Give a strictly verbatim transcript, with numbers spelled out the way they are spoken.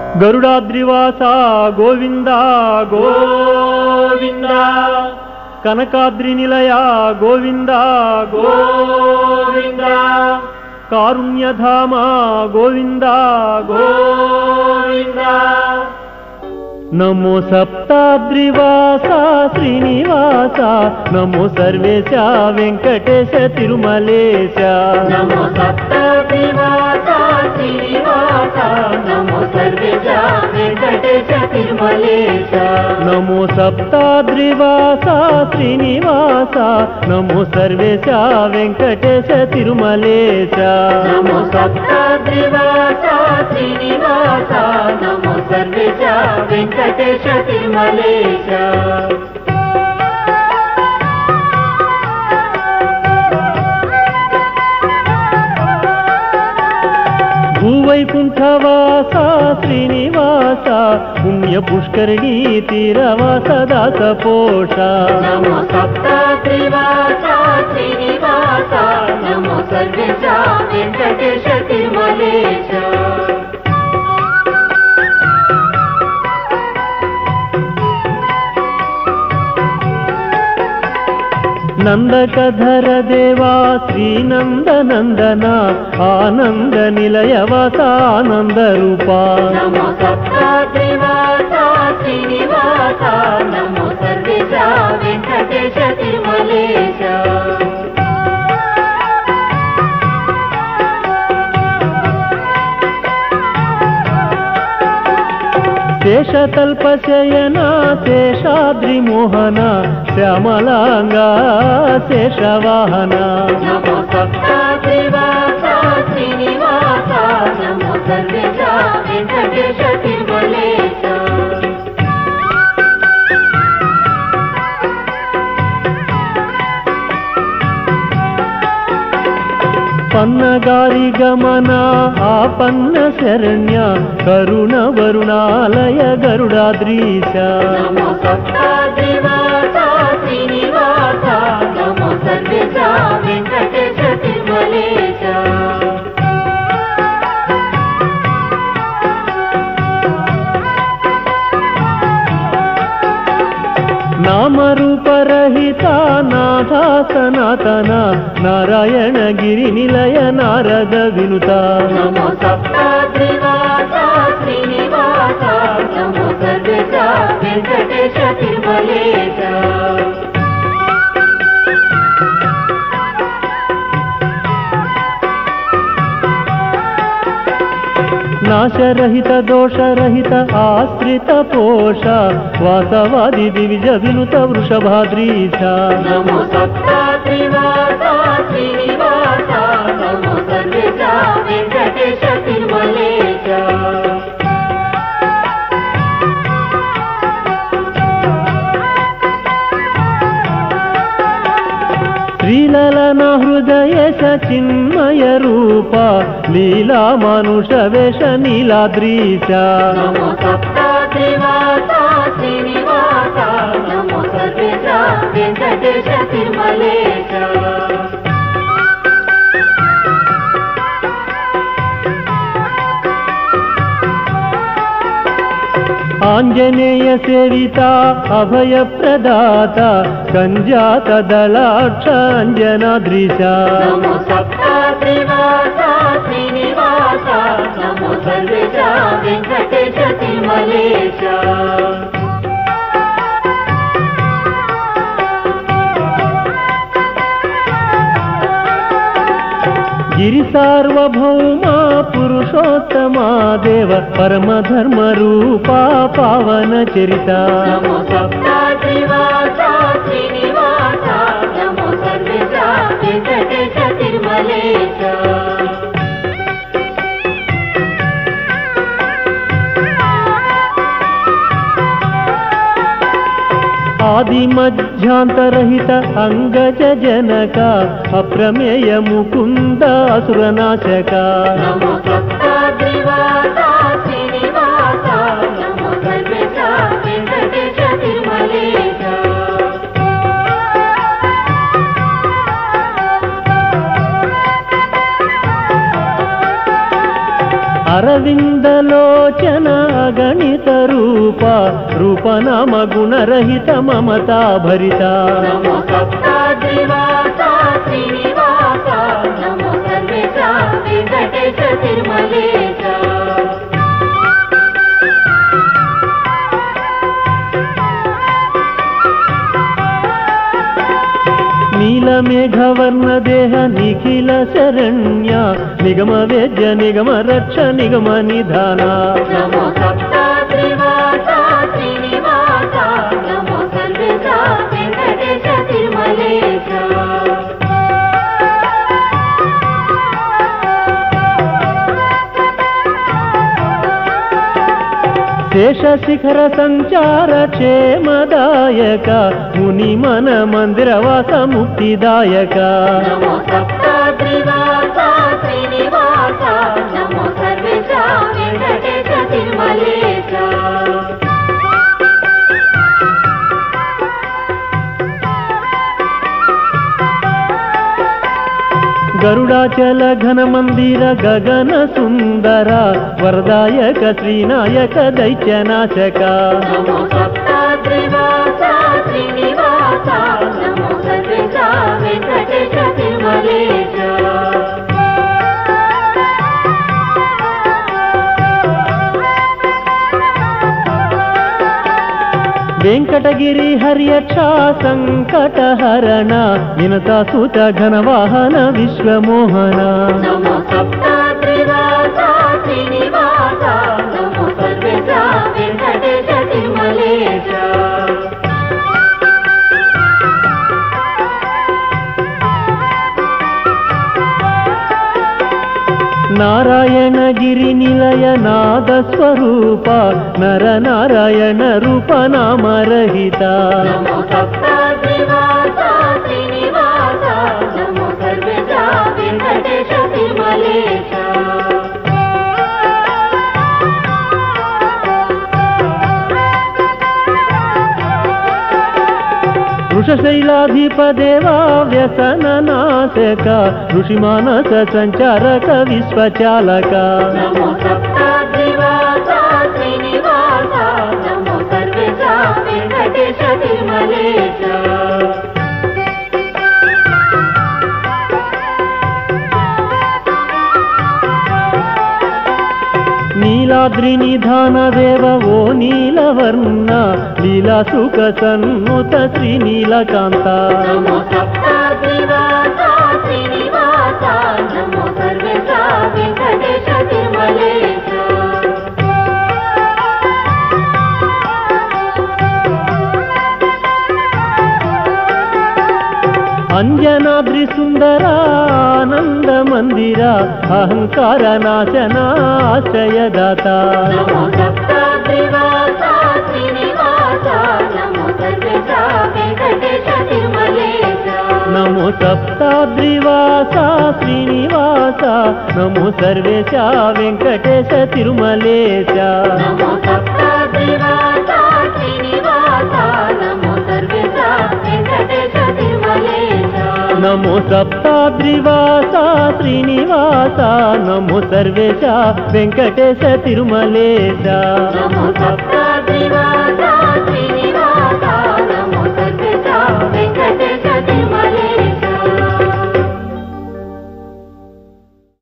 గరుడాద్రివాస గోవింద గోవింద కనకాద్రి నిలయ గోవింద గోవింద కారుణ్యధామ గోవింద గోవింద నమో సప్తాద్రివాస శ్రీనివాస నమో సర్వేశ వెంకటేశ తిరుమలేశ నమో సప్తాద్రివాస శ్రీనివాస నమో సర్వేశ వెంకటేశ తిరుమలేశ నమో సప్తాద్రివాస శ్రీనివాస నమో సర్వేశ వెంకటేశ తిరుమలేశ నమో సప్తాద్రివాస శ్రీనివాస నమో సర్వేశ వెంకటేశ తిరుమలేశ భూవైకుంఠవాస శ్రీనివాస పుణ్య పుష్కరిణీ తీరవాస దాస పోష నమో సప్తాద్రివాస శ్రీనివాస నమో సర్వేశ వెంకటేశ తిరుమలేశ నందకధర దేవా శ్రీనందనందన ఆనంద నిలయవాస ఆనంద రూపా నమో సప్తాద్రివాస శ్రీనివాస నమో సర్వేశ వెంకటేశ తిరుమలేశ శేషతల్పశయన శేషాద్రి మోహన శ్యామలాంగ శేషవాహన నమో సప్తాద్రివాస శ్రీనివాస నమో సర్వేశ వెంకటేశ తిరుమలేశ పన్నగారి గమన ఆపన్న శరణ్య కరుణ వరుణాలయ గరుడాద్రీశ నమో సప్తాద్రివాస శ్రీనివాస నమో సర్వేశ వెంకటేశ తిరుమలేశ నామరూపరహిత నాథ సనాతన నారాయణ గిరి నిలయ నారద వినుత నమో సప్తాద్రివాస శ్రీనివాస నమో సర్వేశ వెంకటేశ తిరుమలేశ నాశరహిత దోషరహిత ఆశ్రిత పోష వాసవాది దివిజ వినుత వృషభాద్రీశ నమో సప్తాద్రివాస శ్రీనివాస నమో సర్వేశ వెంకటేశ తిరుమలేశ శ్రీలలన హృదయేశ చిన్మయ రూప లీలా మానుష వేష నీలాద్రీశ నమో సప్తాద్రివాస శ్రీనివాస నమో సర్వేశ వెంకటేశ తిరుమలేశ ఆంజనేయ సేవిత అభయ ప్రదాత కంజాత దళాక్ష అంజనాద్రీశ నమో సప్తాద్రివాస శ్రీనివాస నమో సర్వేశ వెంకటేశ తిరుమలేశ గిరి సార్వభౌమ పురుషోత్తమా దేవ పరమ ధర్మ రూపా పావన చరిత నమో సప్తాద్రివాస శ్రీనివాస నమో సర్వేశ వెంకటేశ తిరుమలేశ ఆది మధ్యాంతరహిత అంగజ జనక అప్రమేయ ముకుంద అసురనాశక నమో సప్తాద్రివాస శ్రీనివాస నమో సర్వేశ వెంకటేశ తిరుమలేశ అరవింద ఆనందలోచన గణిత రూప రూపనామ గుణరహిత మమతా భరిత నమో సప్తాద్రివాస శ్రీనివాస నమో సర్వేశ వెంకటేశ తిరుమలేశ నీలమేఘవర్ణ దేహ నిఖిల శరణ్య నిగమ వేద్య నిగమ రక్ష నిగమ నిధాన నమో సప్తాద్రివాస శ్రీనివాస నమో సర్వేశ వెంకటేశ తిరుమలేశ శేష శిఖర సంచార క్షేమదాయక ముని మన మందిరవాస ముక్తిదాయక నమో సప్తాద్రివాస శ్రీనివాస నమో సర్వేశ వెంకటేశ తిరుమలేశ గరుడాచల ఘన మందిర గగన సుందర వరదాయక శ్రీనాయక దైత్యనాశక నమో సప్తాద్రివాస శ్రీనివాస నమో సర్వేశ వెంకటేశ తిరుమలేశ వెంకటగిరి హర్యక్ష సంకటహరణ వినతాసుత ఘనవాహన విశ్వమోహన నమో సప్తాద్రివాస శ్రీనివాస నమో సర్వేశ వెంకటేశ తిరుమలేశ నారాయణగిరి నిలయ నాద స్వరూప నర నారాయణ రూప నామరహిత నమో సప్తాద్రివాస శ్రీనివాస నమో సర్వేశ వెంకటేశ తిరుమలేశ వృషశైలాధిపదేవా వ్యసన నాశక ఋషిమానస సంచారక విశ్వచాలక నమో సప్తాద్రివాస శ్రీనివాస నమో సర్వేశ వెంకటేశ తిరుమలేశ నీలాద్రి నిధాన దేవ ఓ నీలవర్ణ లీలా సుఖ సన్నుత శ్రీ నీలకాంత నమో సప్తాద్రివాస శ్రీనివాస నమో సర్వేశ వెంకటేశ తిరుమలేశ అంజనాద్రి సుందరానంద మందిర అహంకార నాశన ఆశ్రయదాత నమో సప్తాద్రివాస శ్రీనివాస నమో సర్వేశ వెంకటేశ తిరుమలేశ నమో సప్తాద్రివాస శ్రీనివాస నమో సర్వేశ వెంకటేశ తిరుమలేశ నమో సప్తాద్రివాస శ్రీనివాస నమో సర్వేశ వెంకటేశ తిరుమలేశ నమో సప్తాద్రివాస శ్రీనివాస నమో సర్వేశ వెంకటేశ తిరుమలేశ నమో సప్తాద్రివాస